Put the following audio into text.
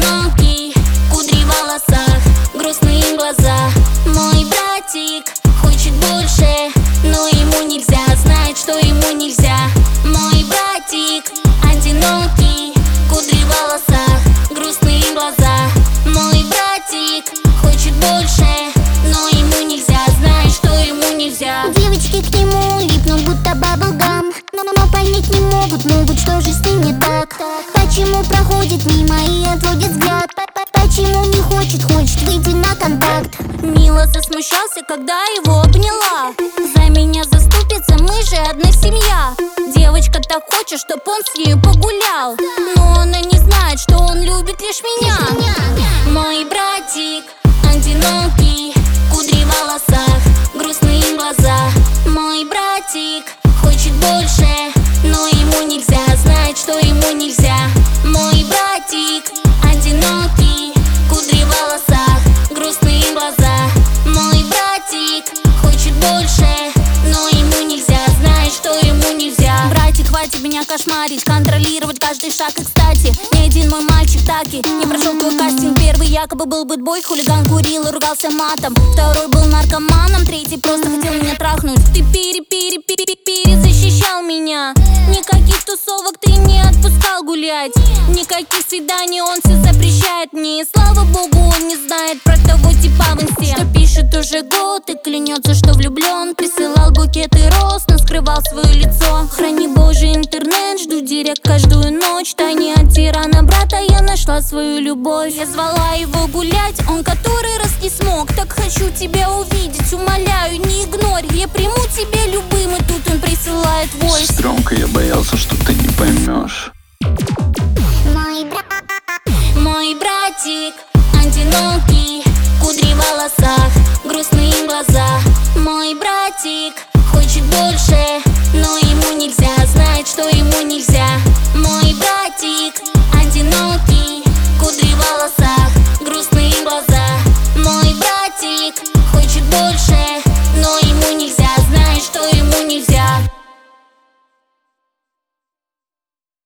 одинокий, кудри в волосах, грустные глаза. Мой братик хочет больше, но ему нельзя, знает, что ему нельзя. Мой братик одинокий, кудри в волосах, грустные глаза. Мой братик хочет больше, но ему нельзя, знает, что ему нельзя. Девочки к нему липнут, будто баблгам, но понять не могут, что же с ним не так. Почему проходит мимо и отводит взгляд? Почему не хочет выйти на контакт? Мило засмущался, когда его обняла. За меня заступится, мы же одна семья. Девочка так хочет, чтоб он с нею погулял, но она не знает, что он любит лишь меня. Мой братик одинокий, кудри в волосах, грустные глаза. Мой братик хочет больше, но ему нельзя, знает, что ему нельзя. Мой братик одинокий, кудри в волосах, грустные глаза. Мой братик хочет больше, но ему нельзя, знает, что ему нельзя. Братик, хватит меня кошмарить, контролировать каждый шаг. И кстати, ни один мой мальчик таки не прошел твой кастинг. Первый якобы был бэтбой, хулиган, курил и ругался матом. Второй был наркоманом, третий просто хотел меня трахнуть. Ты перезащищал меня. Никаких тусовок ты не отпускал гулять, никаких свиданий он все запрещает мне. И слава богу, он не знает про того типа в инсте, что пишет уже год и клянется, что влюблен. Присылал букеты роз, но скрывал свое лицо. Храни Боже интернет, жду директ каждую ночь. Тайне от тирана брата я нашла свою любовь. Я звала его гулять, он который раз не смог. Так хочу тебя увидеть, умоляю, не игнорь. Я приму тебя любым, и тут он присылает войс. Сестренка, я боялся, что ты не поймешь. Мой братик одинокий, кудри в волосах, грустные глаза. Мой братик хочет больше, но ему нельзя, знает, что ему нельзя.